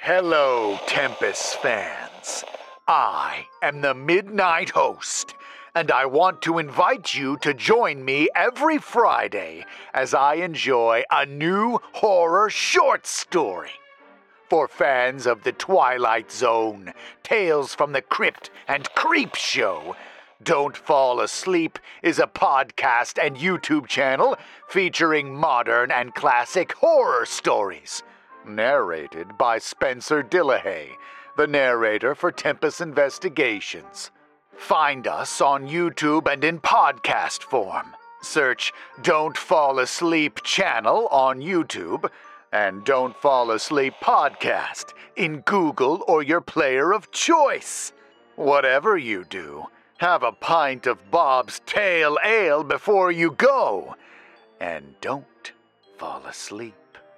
Hello, Tempest fans. I am the Midnight Host, and I want to invite you to join me every Friday as I enjoy a new horror short story. For fans of The Twilight Zone, Tales from the Crypt, and Creep Show, Don't Fall Asleep is a podcast and YouTube channel featuring modern and classic horror stories. Narrated by Spencer Dillahay, the narrator for Tempest Investigations. Find us on YouTube and in podcast form. Search Don't Fall Asleep channel on YouTube and Don't Fall Asleep podcast in Google or your player of choice. Whatever you do, have a pint of Bob's Tail Ale before you go. And don't fall asleep.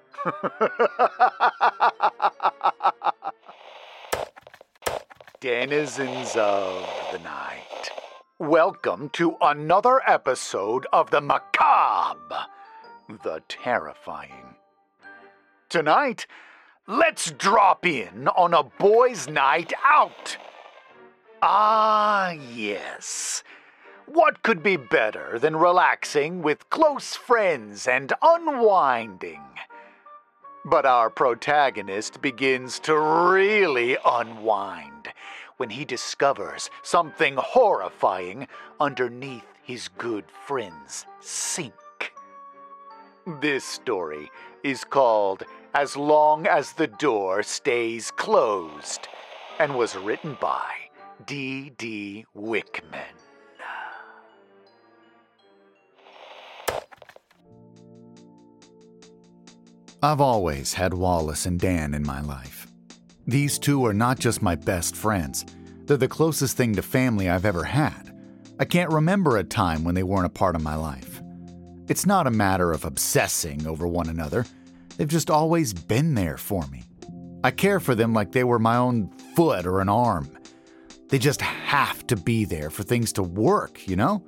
Denizens of the night, welcome to another episode of the macabre, the terrifying. Tonight, let's drop in on a boys' night out. Ah, yes. What could be better than relaxing with close friends and unwinding? But our protagonist begins to really unwind when he discovers something horrifying underneath his good friend's sink. This story is called As Long as the Door Stays Closed and was written by D.D. Wickman. I've always had Wallace and Dan in my life. These two are not just my best friends, they're the closest thing to family I've ever had. I can't remember a time when they weren't a part of my life. It's not a matter of obsessing over one another, they've just always been there for me. I care for them like they were my own foot or an arm. They just have to be there for things to work, you know?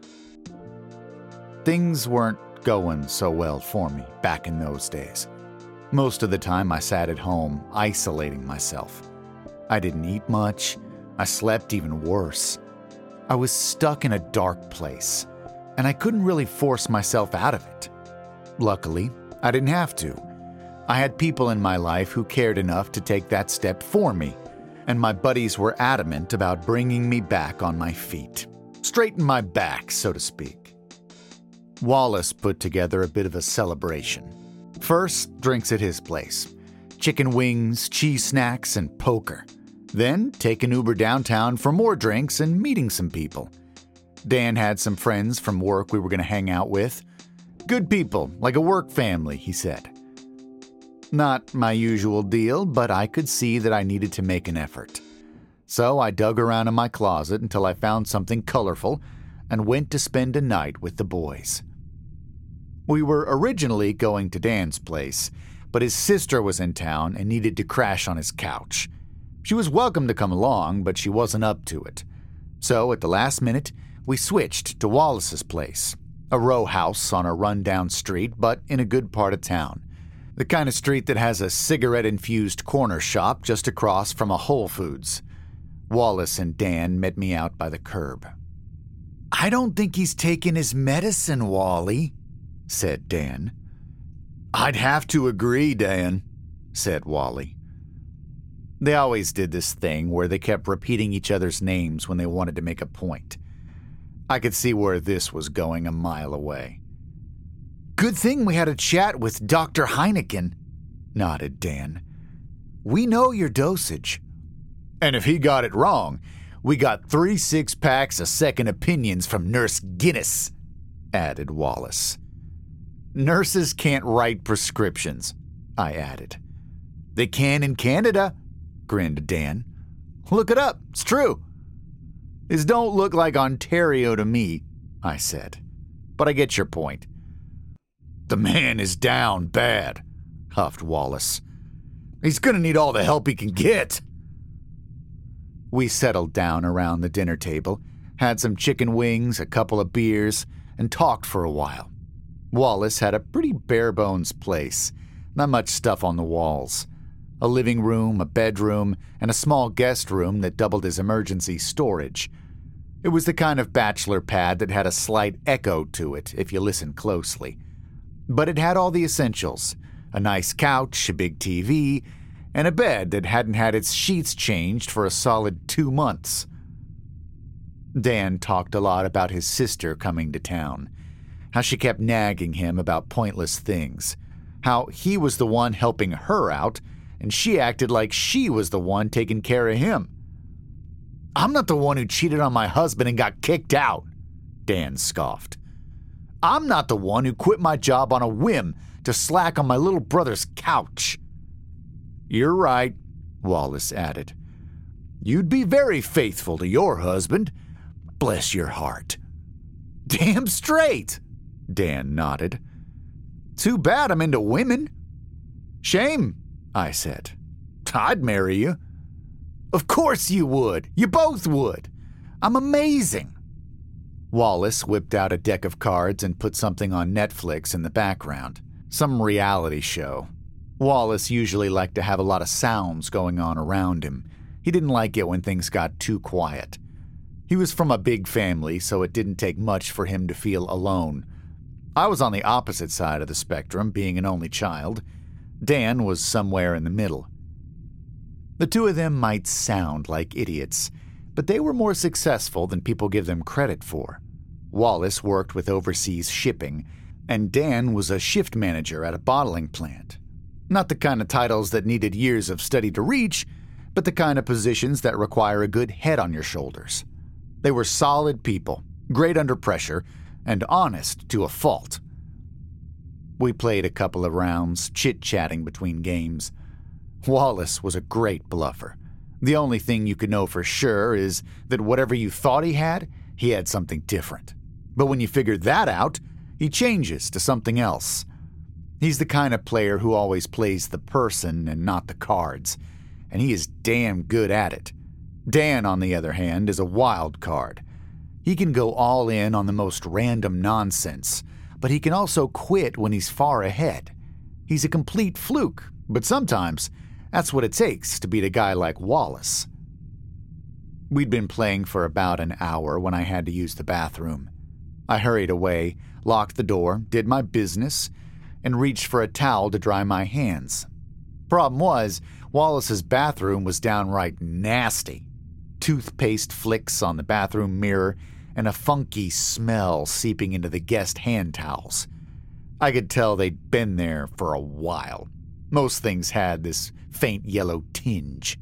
Things weren't going so well for me back in those days. Most of the time I sat at home, isolating myself. I didn't eat much. I slept even worse. I was stuck in a dark place, and I couldn't really force myself out of it. Luckily, I didn't have to. I had people in my life who cared enough to take that step for me, and my buddies were adamant about bringing me back on my feet. Straighten my back, so to speak. Wallace put together a bit of a celebration. First, drinks at his place. Chicken wings, cheese snacks, and poker. Then, take an Uber downtown for more drinks and meeting some people. Dan had some friends from work we were going to hang out with. Good people, like a work family, he said. Not my usual deal, but I could see that I needed to make an effort. So I dug around in my closet until I found something colorful and went to spend a night with the boys. We were originally going to Dan's place, but his sister was in town and needed to crash on his couch. She was welcome to come along, but she wasn't up to it. So at the last minute, we switched to Wallace's place, a row house on a rundown street, but in a good part of town. The kind of street that has a cigarette-infused corner shop just across from a Whole Foods. Wallace and Dan met me out by the curb. "I don't think he's taken his medicine, Wally," said Dan. "I'd have to agree, Dan," said Wally. They always did this thing where they kept repeating each other's names when they wanted to make a point. I could see where this was going a mile away. "Good thing we had a chat with Dr. Heineken," nodded Dan. "We know your dosage." "And if he got it wrong, we got 3 six-packs of second opinions from Nurse Guinness," added Wallace. "Nurses can't write prescriptions," I added. "They can in Canada," grinned Dan. "Look it up, it's true." "This don't look like Ontario to me," I said. "But I get your point." "The man is down bad," huffed Wallace. "He's gonna need all the help he can get." We settled down around the dinner table, had some chicken wings, a couple of beers, and talked for a while. Wallace had a pretty bare-bones place, not much stuff on the walls. a living room, a bedroom, and a small guest room that doubled as emergency storage. It was the kind of bachelor pad that had a slight echo to it if you listened closely. But it had all the essentials: a nice couch, a big TV, and a bed that hadn't had its sheets changed for a solid 2 months. Dan talked a lot about his sister coming to town, how she kept nagging him about pointless things, how he was the one helping her out, and she acted like she was the one taking care of him. "I'm not the one who cheated on my husband and got kicked out," Dan scoffed. "I'm not the one who quit my job on a whim to slack on my little brother's couch." "You're right," Wallace added. "You'd be very faithful to your husband. Bless your heart." "Damn straight," Dan nodded. "Too bad I'm into women." "Shame," I said. "I'd marry you." "Of course you would. You both would. I'm amazing." Wallace whipped out a deck of cards and put something on Netflix in the background. Some reality show. Wallace usually liked to have a lot of sounds going on around him. He didn't like it when things got too quiet. He was from a big family, so it didn't take much for him to feel alone. I was on the opposite side of the spectrum, being an only child. Dan was somewhere in the middle. The two of them might sound like idiots, but they were more successful than people give them credit for. Wallace worked with overseas shipping, and Dan was a shift manager at a bottling plant. Not the kind of titles that needed years of study to reach, but the kind of positions that require a good head on your shoulders. They were solid people, great under pressure, and honest to a fault. We played a couple of rounds, chit-chatting between games. Wallace was a great bluffer. The only thing you could know for sure is that whatever you thought he had something different. But when you figure that out, he changes to something else. He's the kind of player who always plays the person and not the cards, and he is damn good at it. Dan, on the other hand, is a wild card. He can go all in on the most random nonsense, but he can also quit when he's far ahead. He's a complete fluke, but sometimes that's what it takes to beat a guy like Wallace. We'd been playing for about an hour when I had to use the bathroom. I hurried away, locked the door, did my business, and reached for a towel to dry my hands. Problem was, Wallace's bathroom was downright nasty. Toothpaste flicks on the bathroom mirror and a funky smell seeping into the guest hand towels. I could tell they'd been there for a while. Most things had this faint yellow tinge.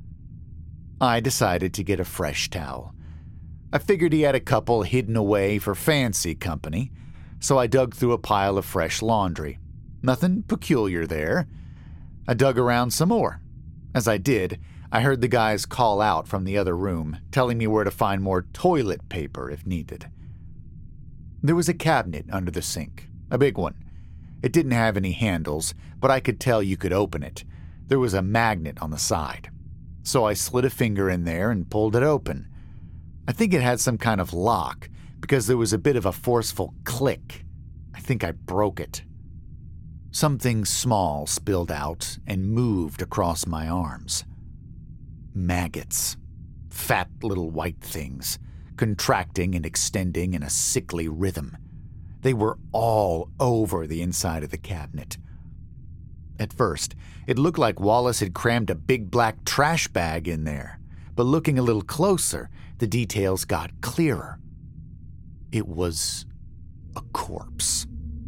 I decided to get a fresh towel. I figured he had a couple hidden away for fancy company, so I dug through a pile of fresh laundry. Nothing peculiar there. I dug around some more. As I did, I heard the guys call out from the other room, telling me where to find more toilet paper if needed. There was a cabinet under the sink, a big one. It didn't have any handles, but I could tell you could open it. There was a magnet on the side. So I slid a finger in there and pulled it open. I think it had some kind of lock, because there was a bit of a forceful click. I think I broke it. Something small spilled out and moved across my arms. Maggots. Fat little white things, contracting and extending in a sickly rhythm. They were all over the inside of the cabinet. At first, it looked like Wallace had crammed a big black trash bag in there, but looking a little closer, the details got clearer. It was a corpse.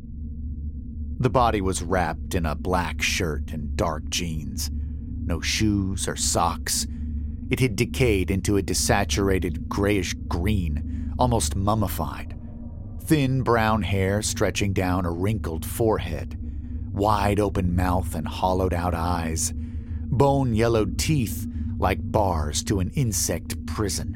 The body was wrapped in a black shirt and dark jeans. No shoes or socks. It had decayed into a desaturated grayish green, almost mummified. Thin brown hair stretching down a wrinkled forehead. Wide open mouth and hollowed out eyes. Bone-yellowed teeth like bars to an insect prison.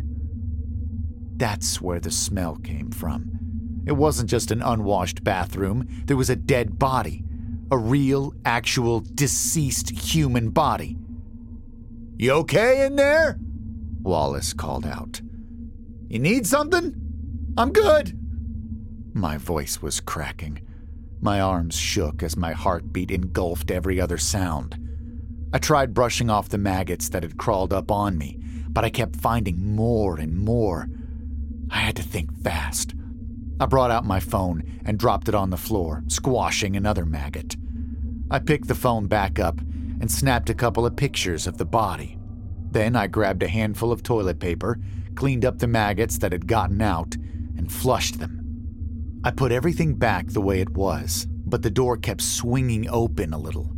That's where the smell came from. It wasn't just an unwashed bathroom. There was a dead body. A real, actual, deceased human body. "You okay in there?" Wallace called out. "You need something?" "I'm good." My voice was cracking. My arms shook as my heartbeat engulfed every other sound. I tried brushing off the maggots that had crawled up on me, but I kept finding more and more. I had to think fast. I brought out my phone and dropped it on the floor, squashing another maggot. I picked the phone back up and snapped a couple of pictures of the body. Then I grabbed a handful of toilet paper, cleaned up the maggots that had gotten out, and flushed them. I put everything back the way it was, but the door kept swinging open a little.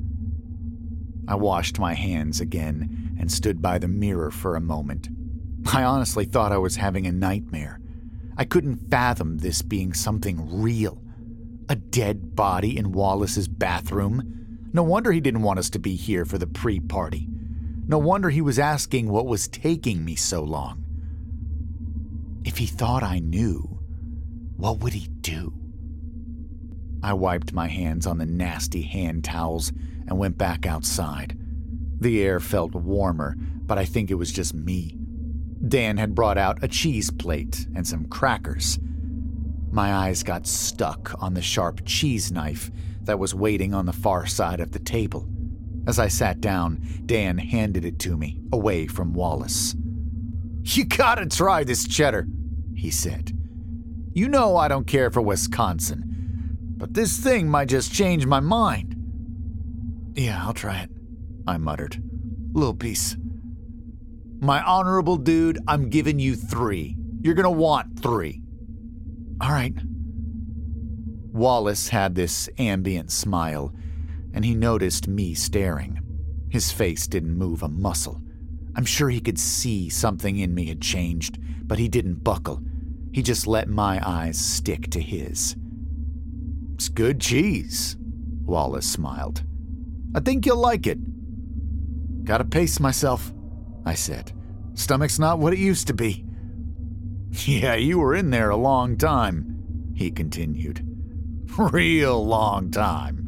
I washed my hands again and stood by the mirror for a moment. I honestly thought I was having a nightmare. I couldn't fathom this being something real. A dead body in Wallace's bathroom? No wonder he didn't want us to be here for the pre-party. No wonder he was asking what was taking me so long. If he thought I knew, what would he do? I wiped my hands on the nasty hand towels and went back outside. The air felt warmer, but I think it was just me. Dan had brought out a cheese plate and some crackers. My eyes got stuck on the sharp cheese knife that was waiting on the far side of the table. As I sat down, Dan handed it to me, away from Wallace. "You gotta try this cheddar," he said. "You know I don't care for Wisconsin, but this thing might just change my mind." "Yeah, I'll try it," I muttered. "Little piece." "My honorable dude, I'm giving you 3. You're gonna want 3. "All right." Wallace had this ambient smile, and he noticed me staring. His face didn't move a muscle. I'm sure he could see something in me had changed, but he didn't buckle. He just let my eyes stick to his. "It's good cheese," Wallace smiled. "I think you'll like it." "Gotta pace myself," I said. "Stomach's not what it used to be." "Yeah, you were in there a long time," he continued. "Real long time."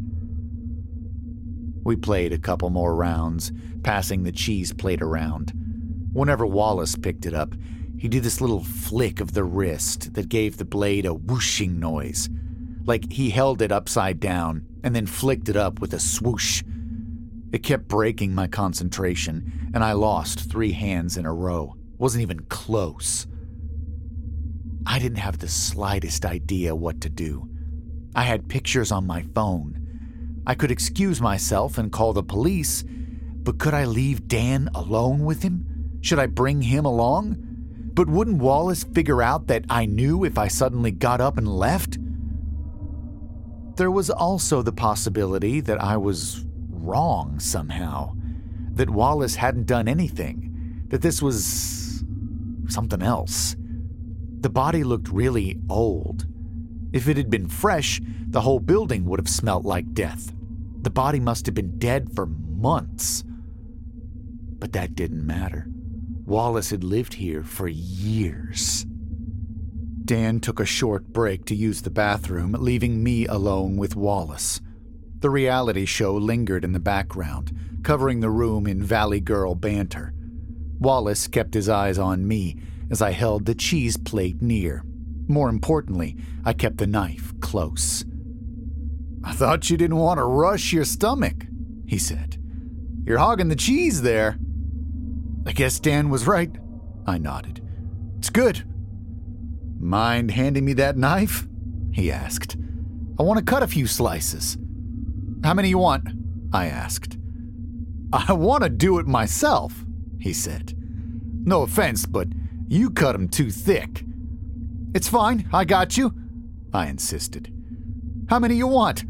We played a couple more rounds, passing the cheese plate around. Whenever Wallace picked it up, he did this little flick of the wrist that gave the blade a whooshing noise, like he held it upside down and then flicked it up with a swoosh. It kept breaking my concentration, and I lost 3 hands in a row. Wasn't even close. I didn't have the slightest idea what to do. I had pictures on my phone. I could excuse myself and call the police, but could I leave Dan alone with him? Should I bring him along? But wouldn't Wallace figure out that I knew if I suddenly got up and left? There was also the possibility that I was wrong somehow, that Wallace hadn't done anything, that this was something else. The body looked really old. If it had been fresh, the whole building would have smelt like death. The body must have been dead for months. But that didn't matter. Wallace had lived here for years. Dan took a short break to use the bathroom, leaving me alone with Wallace. The reality show lingered in the background, covering the room in Valley Girl banter. Wallace kept his eyes on me as I held the cheese plate near. More importantly, I kept the knife close. "I thought you didn't want to rush your stomach," he said. "You're hogging the cheese there." "I guess Dan was right," I nodded. "It's good." "Mind handing me that knife?" he asked. "I want to cut a few slices." "How many you want?" I asked. "I want to do it myself," he said. "No offense, but you cut 'em too thick." "It's fine, I got you," I insisted. "How many you want?"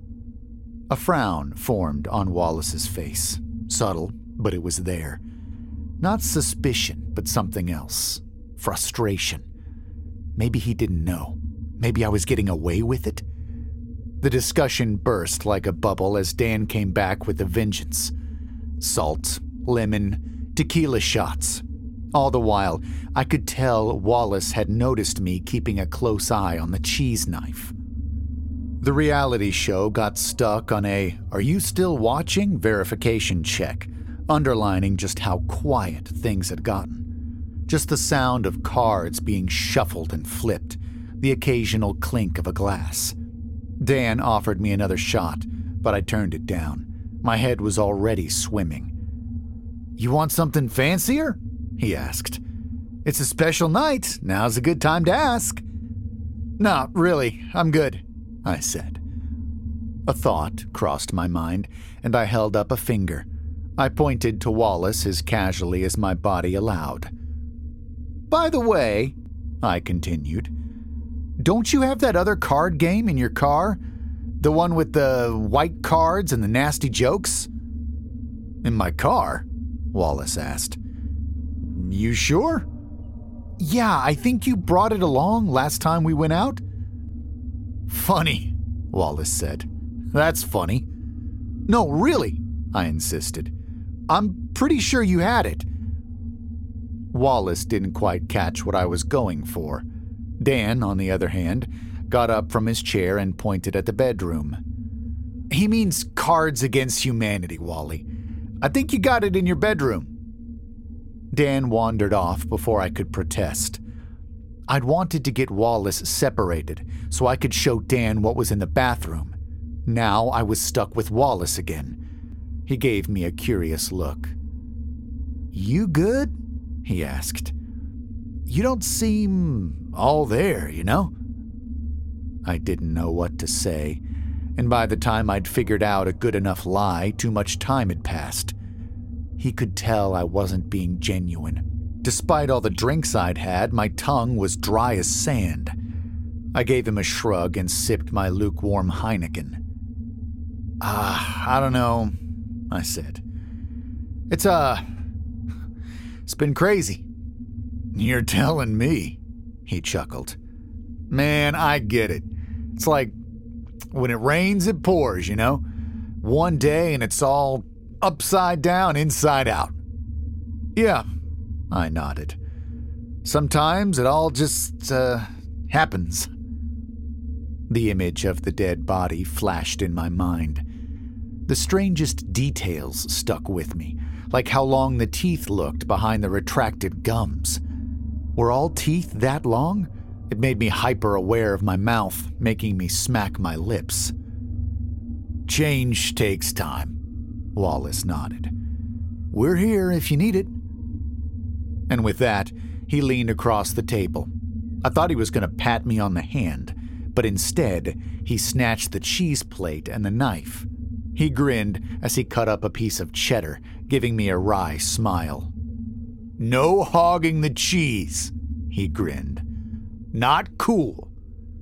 A frown formed on Wallace's face. Subtle, but it was there. Not suspicion, but something else. Frustration. Maybe he didn't know. Maybe I was getting away with it. The discussion burst like a bubble as Dan came back with a vengeance. Salt, lemon, tequila shots. All the while, I could tell Wallace had noticed me keeping a close eye on the cheese knife. The reality show got stuck on a "Are you still watching?" verification check, underlining just how quiet things had gotten. Just the sound of cards being shuffled and flipped, the occasional clink of a glass. Dan offered me another shot, but I turned it down. My head was already swimming. "You want something fancier?" he asked. "It's a special night. Now's a good time to ask." "No, really, I'm good," I said. A thought crossed my mind, and I held up a finger. I pointed to Wallace as casually as my body allowed. "By the way," I continued, "don't you have that other card game in your car? The one with the white cards and the nasty jokes?" "In my car?" Wallace asked. "You sure?" "Yeah, I think you brought it along last time we went out." "Funny," Wallace said. "That's funny." "No, really," I insisted. "I'm pretty sure you had it." Wallace didn't quite catch what I was going for. Dan, on the other hand, got up from his chair and pointed at the bedroom. "He means Cards Against Humanity, Wally. I think you got it in your bedroom." Dan wandered off before I could protest. I'd wanted to get Wallace separated so I could show Dan what was in the bathroom. Now I was stuck with Wallace again. He gave me a curious look. "You good?" he asked. "You don't seem all there, you know?" I didn't know what to say, and by the time I'd figured out a good enough lie, too much time had passed. He could tell I wasn't being genuine. Despite all the drinks I'd had, my tongue was dry as sand. I gave him a shrug and sipped my lukewarm Heineken. I don't know," I said. It's been crazy." "You're telling me," he chuckled. "Man, I get it. It's like when it rains, it pours, you know? One day and it's all upside down, inside out." "Yeah," I nodded. "Sometimes it all just, happens." The image of the dead body flashed in my mind. The strangest details stuck with me, like how long the teeth looked behind the retracted gums. Were all teeth that long? It made me hyper-aware of my mouth, making me smack my lips. "Change takes time," Wallace nodded. "We're here if you need it." And with that, he leaned across the table. I thought he was going to pat me on the hand, but instead, he snatched the cheese plate and the knife. He grinned as he cut up a piece of cheddar, giving me a wry smile. "No hogging the cheese," he grinned. "Not cool."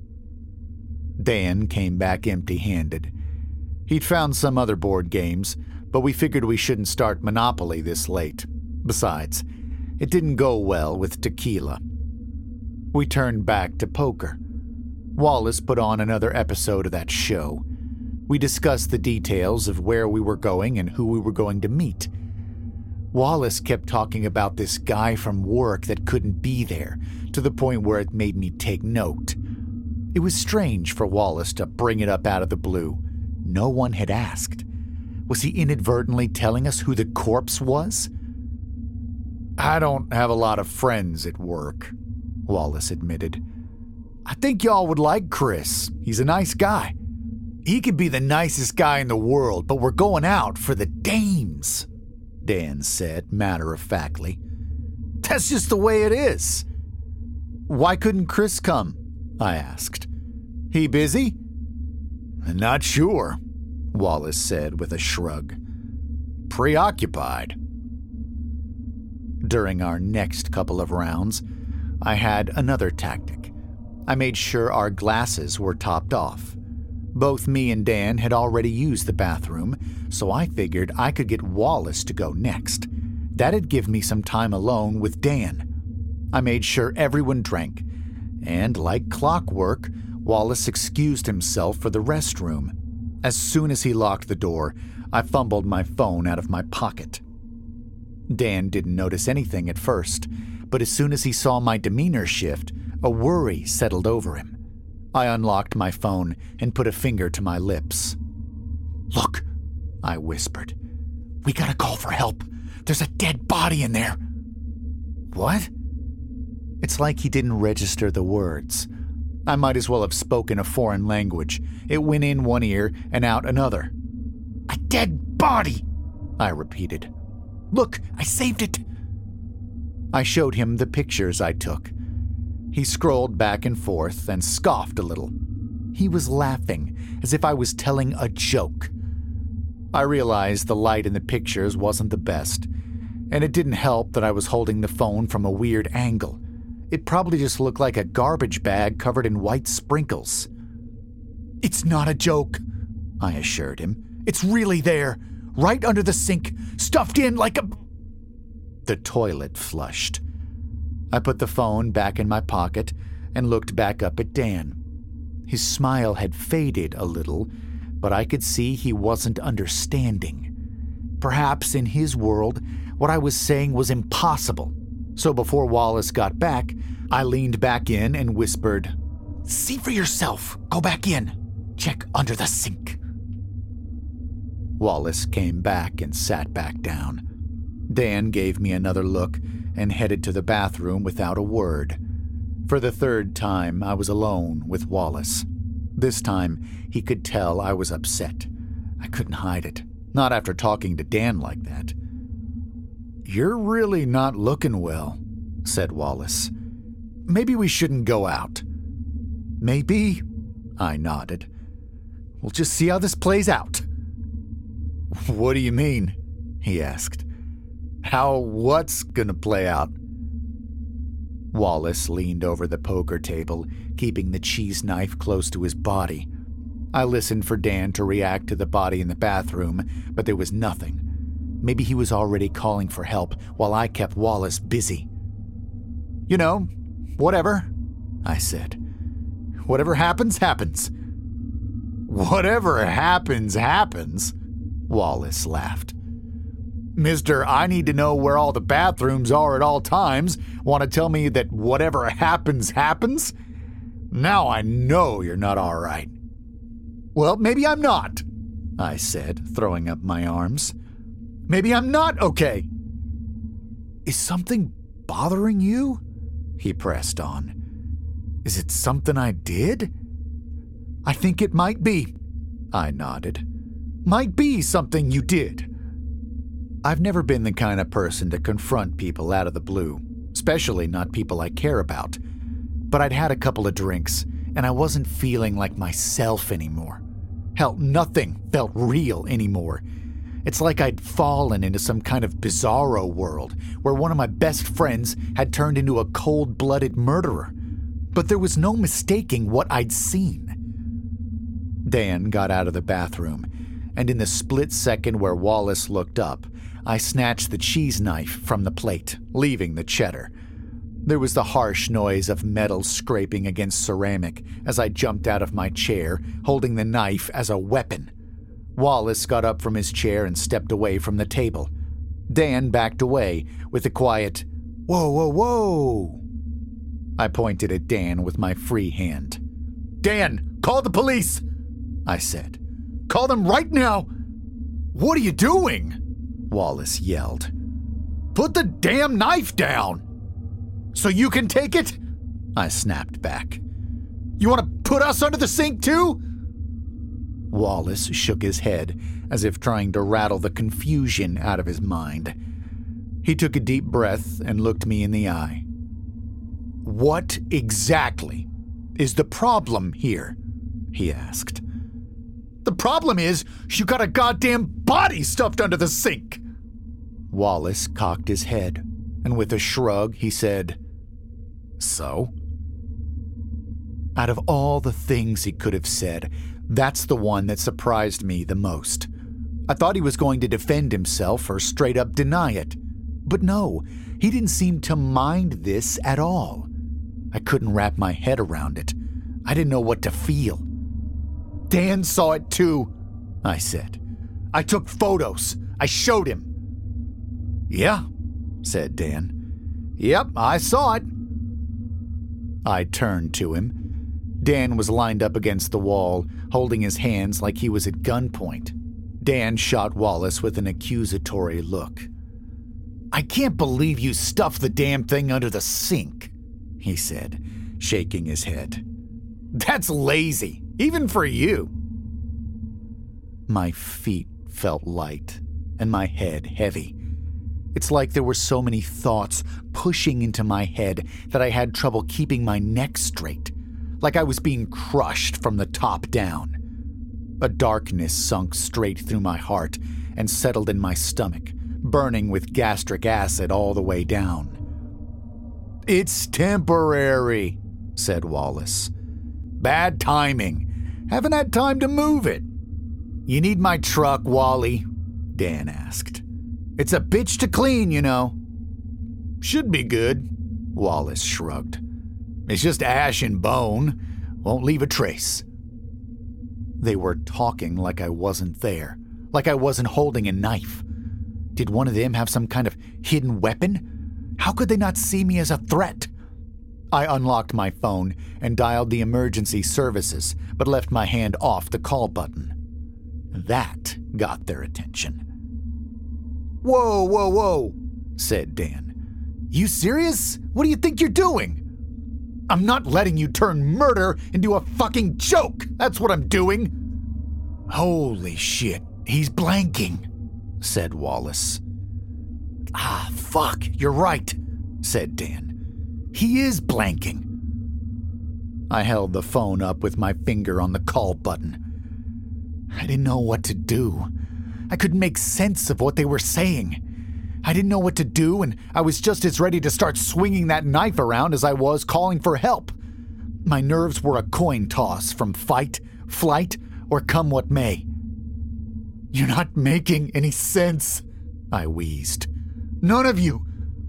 Dan came back empty-handed. He'd found some other board games, but we figured we shouldn't start Monopoly this late. Besides, it didn't go well with tequila. We turned back to poker. Wallace put on another episode of that show. We discussed the details of where we were going and who we were going to meet. Wallace kept talking about this guy from work that couldn't be there, to the point where it made me take note. It was strange for Wallace to bring it up out of the blue. No one had asked. Was he inadvertently telling us who the corpse was? "I don't have a lot of friends at work," Wallace admitted. "I think y'all would like Chris. He's a nice guy." "He could be the nicest guy in the world, but we're going out for the dames," Dan said matter-of-factly. "That's just the way it is." "Why couldn't Chris come?" I asked. "He busy?" "Not sure," Wallace said with a shrug. "Preoccupied." During our next couple of rounds, I had another tactic. I made sure our glasses were topped off. Both me and Dan had already used the bathroom, so I figured I could get Wallace to go next. That'd give me some time alone with Dan. I made sure everyone drank, and like clockwork, Wallace excused himself for the restroom. As soon as he locked the door, I fumbled my phone out of my pocket. Dan didn't notice anything at first, but as soon as he saw my demeanor shift, a worry settled over him. I unlocked my phone and put a finger to my lips. "Look," I whispered. "We gotta call for help. There's a dead body in there." "What?" It's like he didn't register the words. I might as well have spoken a foreign language. It went in one ear and out another. "I dead body," I repeated. "Look, I saved it." I showed him the pictures I took. He scrolled back and forth and scoffed a little. He was laughing, as if I was telling a joke. I realized the light in the pictures wasn't the best, and it didn't help that I was holding the phone from a weird angle. It probably just looked like a garbage bag covered in white sprinkles. "It's not a joke," I assured him. "It's really there, right under the sink, stuffed in like a..." The toilet flushed. I put the phone back in my pocket and looked back up at Dan. His smile had faded a little, but I could see he wasn't understanding. Perhaps in his world, what I was saying was impossible. So before Wallace got back, I leaned back in and whispered, "See for yourself. Go back in. Check under the sink." Wallace came back and sat back down. Dan gave me another look and headed to the bathroom without a word. For the third time, I was alone with Wallace. This time, he could tell I was upset. I couldn't hide it, not after talking to Dan like that. "You're really not looking well," said Wallace. "Maybe we shouldn't go out." "Maybe," I nodded. "We'll just see how this plays out." "What do you mean?" he asked. What's gonna play out?" Wallace leaned over the poker table, keeping the cheese knife close to his body. I listened for Dan to react to the body in the bathroom, but there was nothing. Maybe he was already calling for help while I kept Wallace busy. "You know, whatever," I said. "Whatever happens, happens." "Whatever happens, happens," Wallace laughed. "Mister, I need to know where all the bathrooms are at all times. Want to tell me that whatever happens, happens? Now I know you're not all right." "Well, maybe I'm not," I said, throwing up my arms. "Maybe I'm not okay." "Is something bothering you?" he pressed on. "Is it something I did?" "I think it might be," I nodded. "Might be something you did." I've never been the kind of person to confront people out of the blue, especially not people I care about. But I'd had a couple of drinks, and I wasn't feeling like myself anymore. Hell, nothing felt real anymore. It's like I'd fallen into some kind of bizarro world where one of my best friends had turned into a cold-blooded murderer. But there was no mistaking what I'd seen. Dan got out of the bathroom, and in the split second where Wallace looked up, I snatched the cheese knife from the plate, leaving the cheddar. There was the harsh noise of metal scraping against ceramic as I jumped out of my chair, holding the knife as a weapon. Wallace got up from his chair and stepped away from the table. Dan backed away with a quiet, "Whoa, whoa, whoa." I pointed at Dan with my free hand. "Dan, call the police," I said. "Call them right now." "What are you doing?" Wallace yelled. "Put the damn knife down." "So you can take it?" I snapped back. "You want to put us under the sink too?" Wallace shook his head as if trying to rattle the confusion out of his mind. He took a deep breath and looked me in the eye. "What exactly is the problem here?" he asked. "The problem is you got a goddamn body stuffed under the sink." Wallace cocked his head, and with a shrug, he said, "So?" Out of all the things he could have said, that's the one that surprised me the most. I thought he was going to defend himself or straight up deny it. But no, he didn't seem to mind this at all. I couldn't wrap my head around it. I didn't know what to feel. "Dan saw it too," I said. "I took photos. I showed him." "Yeah," said Dan. "Yep, I saw it." I turned to him. Dan was lined up against the wall, holding his hands like he was at gunpoint. Dan shot Wallace with an accusatory look. "I can't believe you stuffed the damn thing under the sink," he said, shaking his head. "That's lazy, even for you." My feet felt light and my head heavy. It's like there were so many thoughts pushing into my head that I had trouble keeping my neck straight, like I was being crushed from the top down. A darkness sunk straight through my heart and settled in my stomach, burning with gastric acid all the way down. "It's temporary," said Wallace. "Bad timing. Haven't had time to move it." "You need my truck, Wally?" Dan asked. "It's a bitch to clean, you know." "Should be good," Wallace shrugged. "It's just ash and bone. Won't leave a trace." They were talking like I wasn't there, like I wasn't holding a knife. Did one of them have some kind of hidden weapon? How could they not see me as a threat? I unlocked my phone and dialed the emergency services, but left my hand off the call button. That got their attention. "Whoa, whoa, whoa," said Dan. "You serious? What do you think you're doing?" "I'm not letting you turn murder into a fucking joke. That's what I'm doing." "Holy shit, he's blanking," said Wallace. "Ah, fuck, you're right," said Dan. "He is blanking." I held the phone up with my finger on the call button. I didn't know what to do. I couldn't make sense of what they were saying. I didn't know what to do, and I was just as ready to start swinging that knife around as I was calling for help. My nerves were a coin toss from fight, flight, or come what may. "You're not making any sense," I wheezed. "None of you."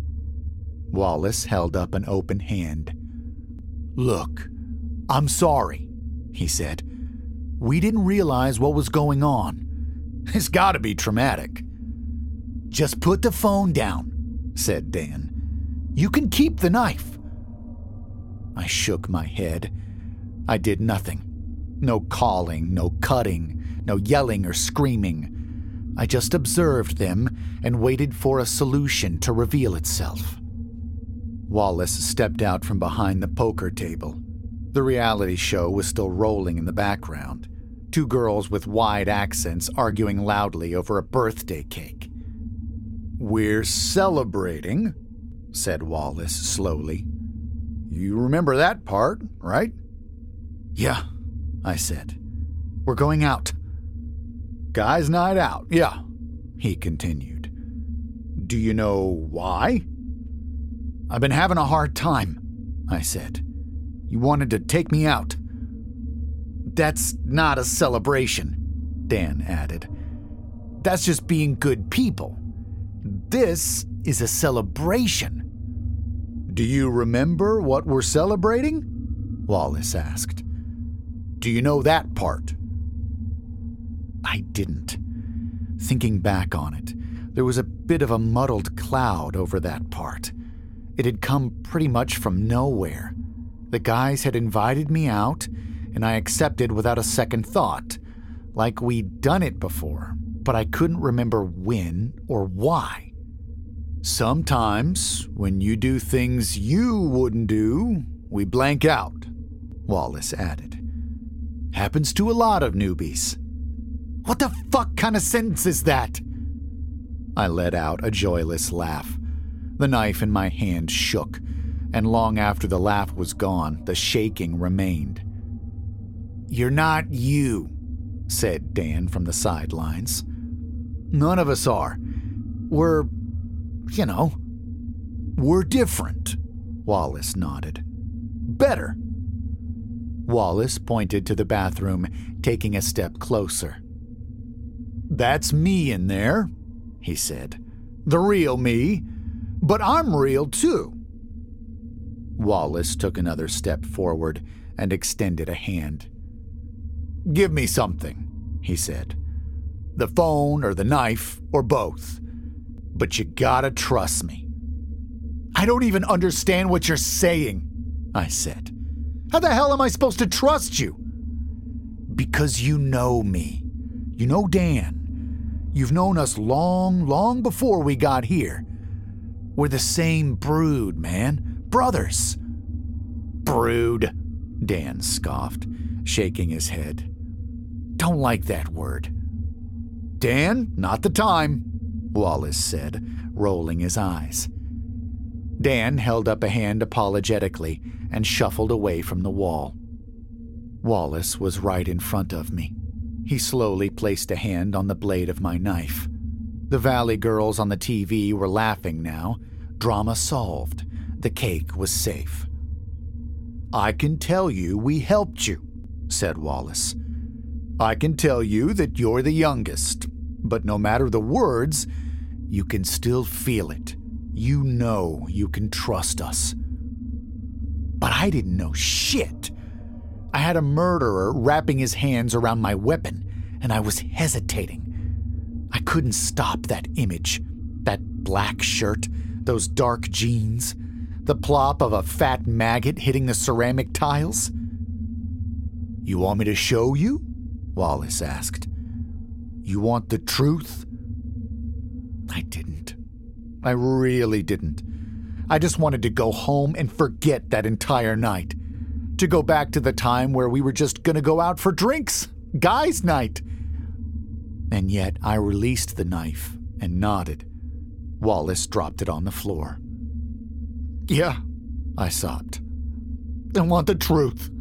Wallace held up an open hand. "Look, I'm sorry," he said. "We didn't realize what was going on. It's gotta be traumatic." "Just put the phone down," said Dan. "You can keep the knife." I shook my head. I did nothing. No calling, no cutting, no yelling or screaming. I just observed them and waited for a solution to reveal itself. Wallace stepped out from behind the poker table. The reality show was still rolling in the background. Two girls with wide accents arguing loudly over a birthday cake. "We're celebrating," said Wallace slowly. "You remember that part, right?" "Yeah," I said. "We're going out." "Guys' night out, yeah," he continued. "Do you know why?" "I've been having a hard time," I said. "You wanted to take me out." "That's not a celebration," Dan added. "That's just being good people. This is a celebration." "Do you remember what we're celebrating?" Wallace asked. "Do you know that part?" I didn't. Thinking back on it, there was a bit of a muddled cloud over that part. It had come pretty much from nowhere. The guys had invited me out, and I accepted without a second thought, like we'd done it before, but I couldn't remember when or why. "Sometimes, when you do things you wouldn't do, we blank out," Wallace added. "Happens to a lot of newbies." "What the fuck kind of sentence is that?" I let out a joyless laugh. The knife in my hand shook, and long after the laugh was gone, the shaking remained. "You're not you," said Dan from the sidelines. "None of us are. We're different," Wallace nodded. "Better." Wallace pointed to the bathroom, taking a step closer. "That's me in there," he said. "The real me. But I'm real too." Wallace took another step forward and extended a hand. "Give me something," he said. "The phone or the knife or both. But you gotta trust me." "I don't even understand what you're saying," I said. "How the hell am I supposed to trust you?" "Because you know me. You know Dan. You've known us long, long before we got here. We're the same brood, man. Brothers." "Brood," Dan scoffed, shaking his head. "Don't like that word." Dan, not the time, Wallace said, rolling his eyes. Dan held up a hand apologetically and shuffled away from the wall. Wallace was right in front of me. He slowly placed a hand on the blade of my knife. The Valley girls on the TV were laughing now. Drama solved. The cake was safe. I can tell you we helped you, said Wallace. I can tell you that you're the youngest, but no matter the words, you can still feel it. You know you can trust us. But I didn't know shit. I had a murderer wrapping his hands around my weapon, and I was hesitating. I couldn't stop that image, that black shirt, those dark jeans, the plop of a fat maggot hitting the ceramic tiles. You want me to show you? Wallace asked. You want the truth? I didn't. I really didn't. I just wanted to go home and forget that entire night. To go back to the time where we were just gonna go out for drinks. Guys' night. And yet I released the knife and nodded. Wallace dropped it on the floor. Yeah, I sobbed. I want the truth.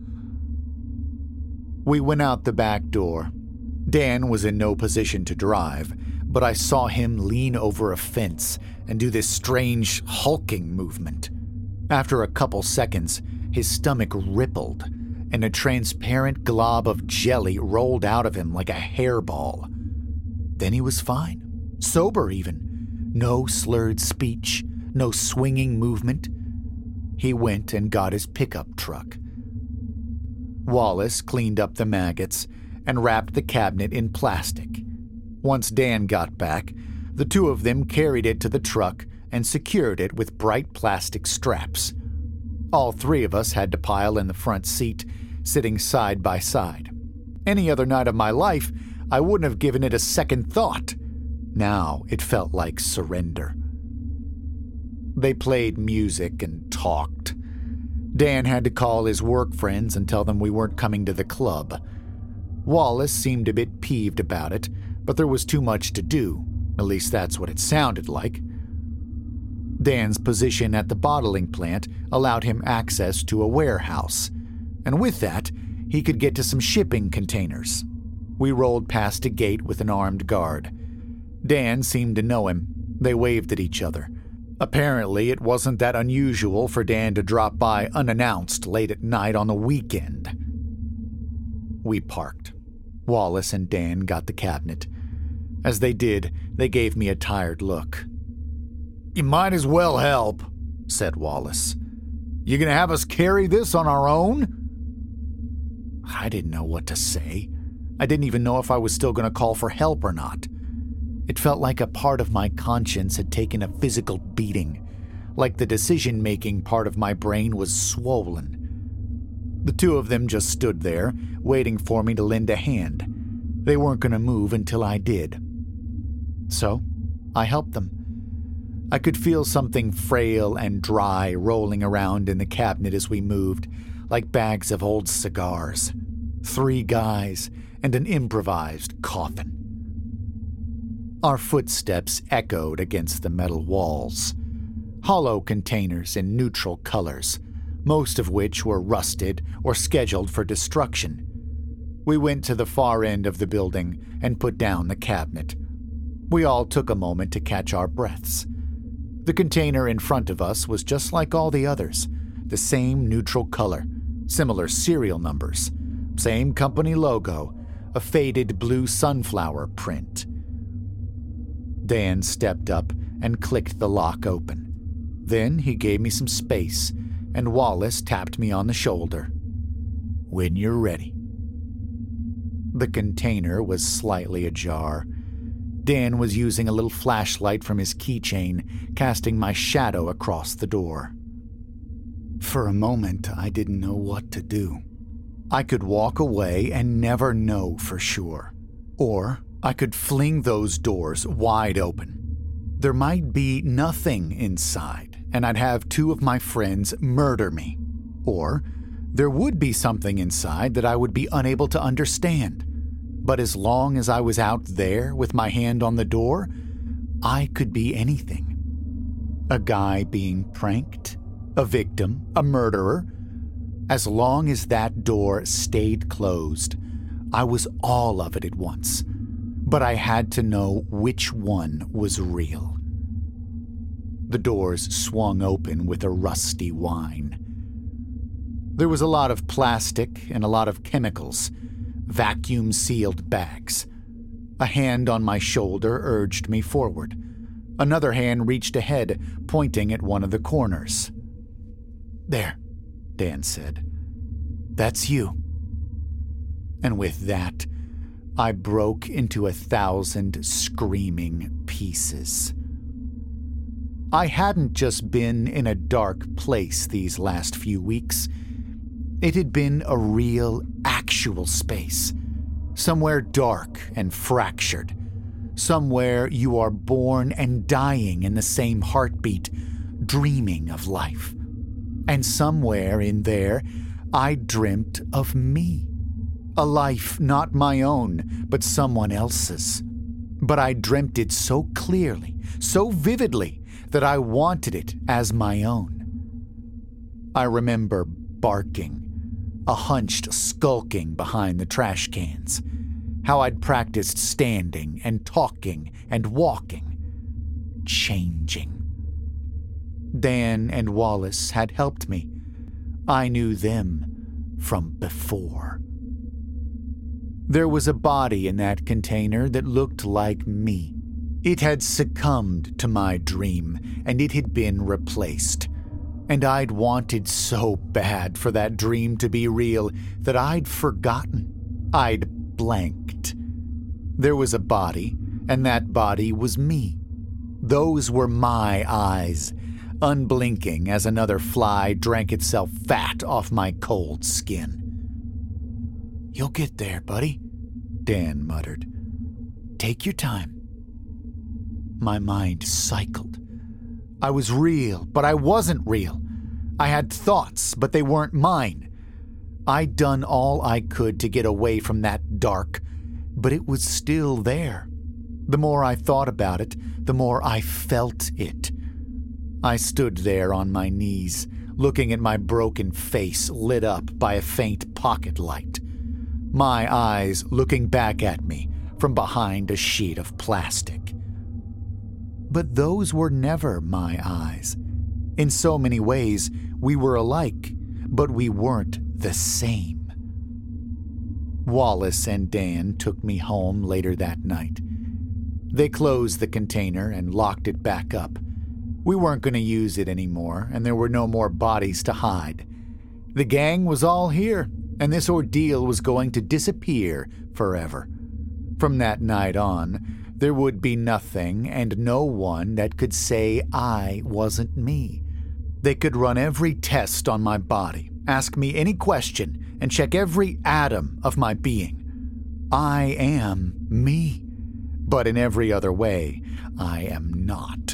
We went out the back door. Dan was in no position to drive, but I saw him lean over a fence and do this strange hulking movement. After a couple seconds, his stomach rippled, and a transparent glob of jelly rolled out of him like a hairball. Then he was fine, sober even. No slurred speech, no swinging movement. He went and got his pickup truck. Wallace cleaned up the maggots and wrapped the cabinet in plastic. Once Dan got back, the two of them carried it to the truck and secured it with bright plastic straps. All three of us had to pile in the front seat, sitting side by side. Any other night of my life, I wouldn't have given it a second thought. Now it felt like surrender. They played music and talked. Dan had to call his work friends and tell them we weren't coming to the club. Wallace seemed a bit peeved about it, but there was too much to do. At least that's what it sounded like. Dan's position at the bottling plant allowed him access to a warehouse, and with that, he could get to some shipping containers. We rolled past a gate with an armed guard. Dan seemed to know him. They waved at each other. Apparently, it wasn't that unusual for Dan to drop by unannounced late at night on the weekend. We parked. Wallace and Dan got the cabinet. As they did, they gave me a tired look. You might as well help, said Wallace. You gonna have us carry this on our own? I didn't know what to say. I didn't even know if I was still gonna call for help or not. It felt like a part of my conscience had taken a physical beating, like the decision-making part of my brain was swollen. The two of them just stood there, waiting for me to lend a hand. They weren't going to move until I did. So, I helped them. I could feel something frail and dry rolling around in the cabinet as we moved, like bags of old cigars. 3 guys and an improvised coffin. Our footsteps echoed against the metal walls. Hollow containers in neutral colors, most of which were rusted or scheduled for destruction. We went to the far end of the building and put down the cabinet. We all took a moment to catch our breaths. The container in front of us was just like all the others, the same neutral color, similar serial numbers, same company logo, a faded blue sunflower print. Dan stepped up and clicked the lock open. Then he gave me some space, and Wallace tapped me on the shoulder. When you're ready. The container was slightly ajar. Dan was using a little flashlight from his keychain, casting my shadow across the door. For a moment, I didn't know what to do. I could walk away and never know for sure. Or I could fling those doors wide open. There might be nothing inside, and I'd have 2 of my friends murder me. Or there would be something inside that I would be unable to understand. But as long as I was out there with my hand on the door, I could be anything. A guy being pranked, a victim, a murderer. As long as that door stayed closed, I was all of it at once. But I had to know which one was real. The doors swung open with a rusty whine. There was a lot of plastic and a lot of chemicals, vacuum-sealed bags. A hand on my shoulder urged me forward. Another hand reached ahead, pointing at one of the corners. "There," Dan said. "That's you." And with that, I broke into 1,000 screaming pieces. I hadn't just been in a dark place these last few weeks. It had been a real, actual space. Somewhere dark and fractured. Somewhere you are born and dying in the same heartbeat, dreaming of life. And somewhere in there, I dreamt of me. A life not my own, but someone else's. But I dreamt it so clearly, so vividly, that I wanted it as my own. I remember barking, a hunched skulking behind the trash cans, how I'd practiced standing and talking and walking, changing. Dan and Wallace had helped me. I knew them from before. There was a body in that container that looked like me. It had succumbed to my dream, and it had been replaced. And I'd wanted so bad for that dream to be real that I'd forgotten. I'd blanked. There was a body, and that body was me. Those were my eyes, unblinking as another fly drank itself fat off my cold skin. "You'll get there, buddy," Dan muttered. "Take your time." My mind cycled. I was real, but I wasn't real. I had thoughts, but they weren't mine. I'd done all I could to get away from that dark, but it was still there. The more I thought about it, the more I felt it. I stood there on my knees, looking at my broken face lit up by a faint pocket light. My eyes looking back at me from behind a sheet of plastic. But those were never my eyes. In so many ways, we were alike, but we weren't the same. Wallace and Dan took me home later that night. They closed the container and locked it back up. We weren't going to use it anymore, and there were no more bodies to hide. The gang was all here, and this ordeal was going to disappear forever. From that night on, there would be nothing and no one that could say I wasn't me. They could run every test on my body, ask me any question, and check every atom of my being. I am me. But in every other way, I am not.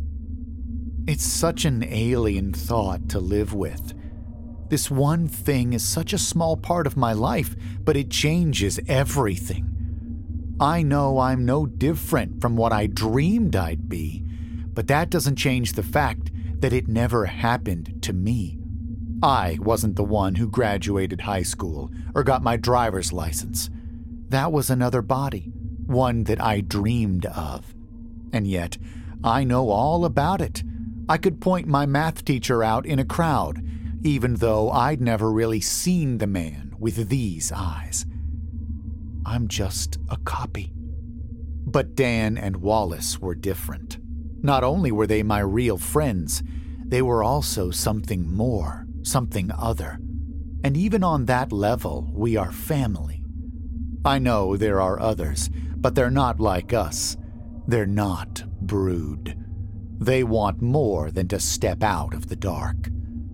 It's such an alien thought to live with. This one thing is such a small part of my life, but it changes everything. I know I'm no different from what I dreamed I'd be, but that doesn't change the fact that it never happened to me. I wasn't the one who graduated high school or got my driver's license. That was another body, one that I dreamed of. And yet, I know all about it. I could point my math teacher out in a crowd, even though I'd never really seen the man with these eyes. I'm just a copy. But Dan and Wallace were different. Not only were they my real friends, they were also something more, something other. And even on that level, we are family. I know there are others, but they're not like us. They're not Brood. They want more than to step out of the dark.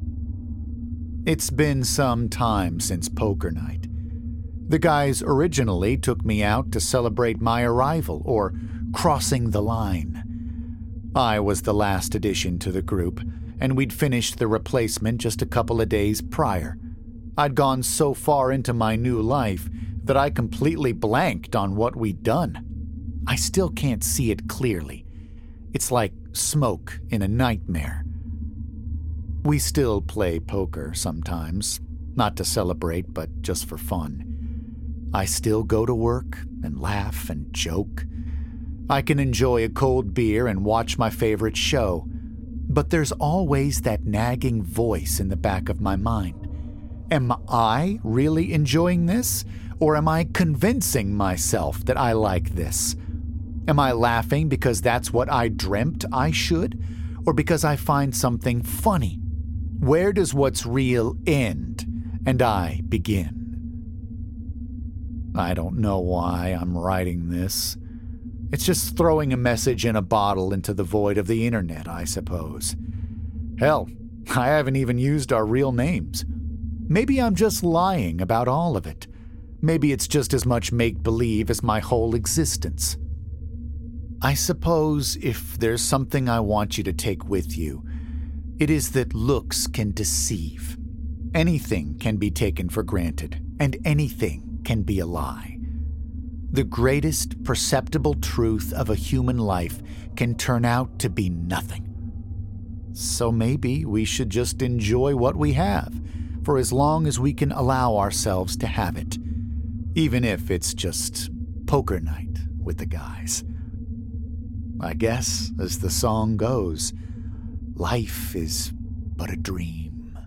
It's been some time since poker night. The guys originally took me out to celebrate my arrival, or crossing the line. I was the last addition to the group, and we'd finished the replacement just a couple of days prior. I'd gone so far into my new life that I completely blanked on what we'd done. I still can't see it clearly. It's like smoke in a nightmare. We still play poker sometimes, not to celebrate, but just for fun. I still go to work and laugh and joke. I can enjoy a cold beer and watch my favorite show, but there's always that nagging voice in the back of my mind. Am I really enjoying this, or am I convincing myself that I like this? Am I laughing because that's what I dreamt I should, or because I find something funny? Where does what's real end and I begin? I don't know why I'm writing this. It's just throwing a message in a bottle into the void of the internet, I suppose. Hell, I haven't even used our real names. Maybe I'm just lying about all of it. Maybe it's just as much make-believe as my whole existence. I suppose if there's something I want you to take with you, it is that looks can deceive. Anything can be taken for granted, and anything can be a lie. The greatest perceptible truth of a human life can turn out to be nothing. So maybe we should just enjoy what we have, for as long as we can allow ourselves to have it, even if it's just poker night with the guys. I guess, as the song goes, life is but a dream.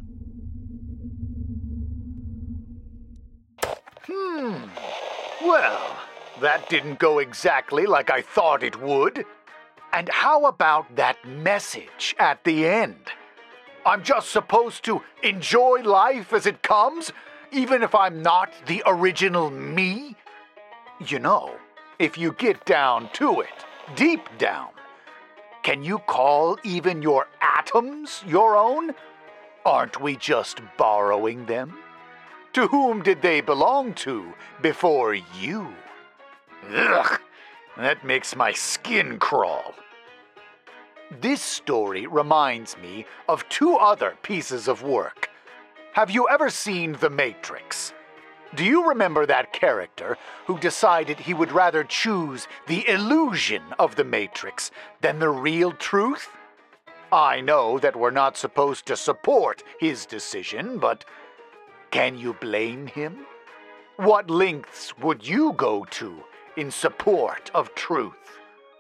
Well, that didn't go exactly like I thought it would. And how about that message at the end? I'm just supposed to enjoy life as it comes, even if I'm not the original me? You know, if you get down to it, deep down, can you call even your atoms your own? Aren't we just borrowing them? To whom did they belong to before you? Ugh, that makes my skin crawl. This story reminds me of two other pieces of work. Have you ever seen The Matrix? Do you remember that character who decided he would rather choose the illusion of the Matrix than the real truth? I know that we're not supposed to support his decision, but can you blame him? What lengths would you go to in support of truth?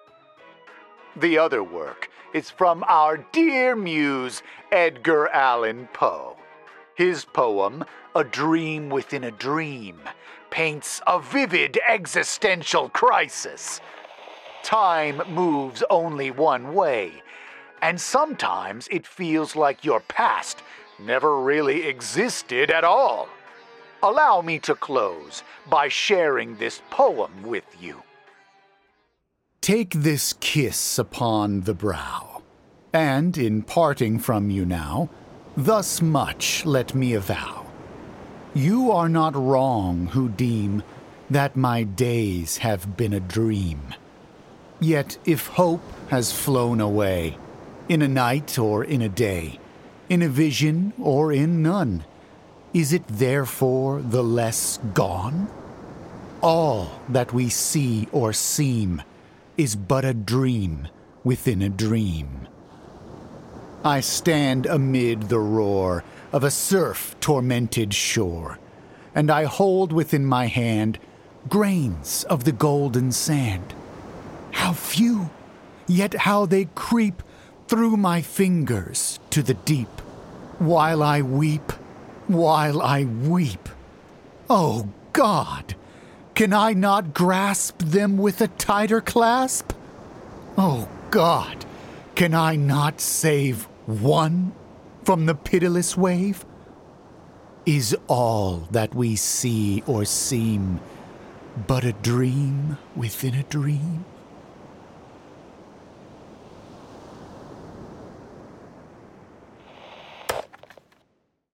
The other work is from our dear muse, Edgar Allan Poe. His poem, A Dream Within a Dream, paints a vivid existential crisis. Time moves only one way, and sometimes it feels like your past never really existed at all. Allow me to close by sharing this poem with you. Take this kiss upon the brow, and in parting from you now, thus much let me avow. You are not wrong who deem that my days have been a dream. Yet if hope has flown away, in a night or in a day, in a vision or in none, is it therefore the less gone? All that we see or seem is but a dream within a dream. I stand amid the roar of a surf-tormented shore, and I hold within my hand grains of the golden sand. How few, yet how they creep through my fingers to the deep, while I weep, while I weep. Oh God, can I not grasp them with a tighter clasp? Oh God, can I not save one from the pitiless wave? Is all that we see or seem but a dream within a dream?